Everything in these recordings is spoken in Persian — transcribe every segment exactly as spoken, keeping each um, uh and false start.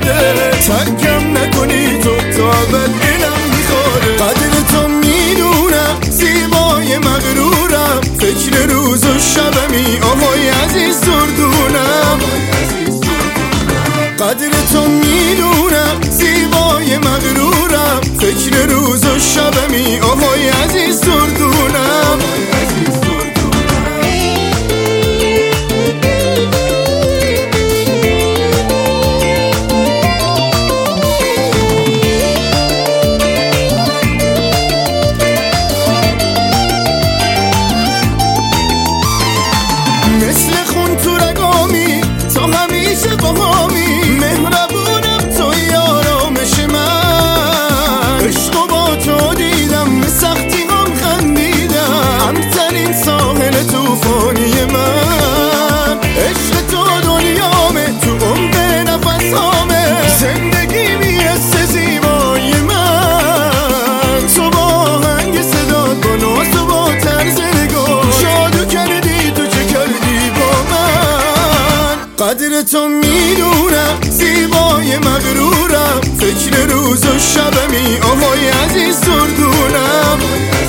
بده، ترکم نکنی تو تا ابد دلم میخوره. قدر تو میدونم، زیبای مغرورم، فکر روز و شبمی آهای عزیز دردونم. قدر تو میدونم، زیبای مغرورم، فکر روز و شبمی آهای عزیز دردونم. مثل خون تو رگامی، تو همیشه باهامی، مهربونم توی آرامش من. عشق و با تو دیدم، به سختی هم خندیدم، همترین ساحل توفانی من. عشق تو دنیامه، تو عمق نفسامه، زندگی میرسه زیبای من. تو با آهنگ صدات، با ناز و با طرز نگاه، جادو کردی تو چه کردی با من. قدر تو میدونم، زیبای مغرورم، فکر روز و شبمی آهای عزیز دردونم.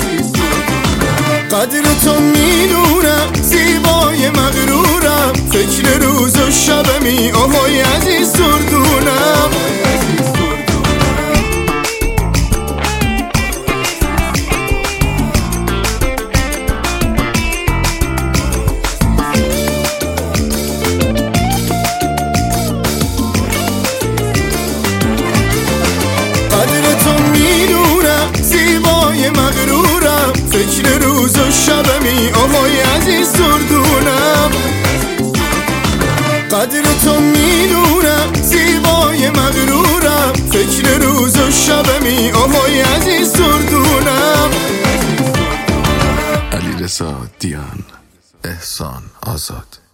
قدر تو میدونم، زیبای مغرورم، فکر روز و شبمی آهای عزیز دردونم. مغرورم، فکر روز و شبمی آهای عزیز دردونم. قدر تو میدونم، زیبای مغرورم، فکر روز و شبمی آهای عزیز دردونم. علیرضا دیان، احسان آزاد.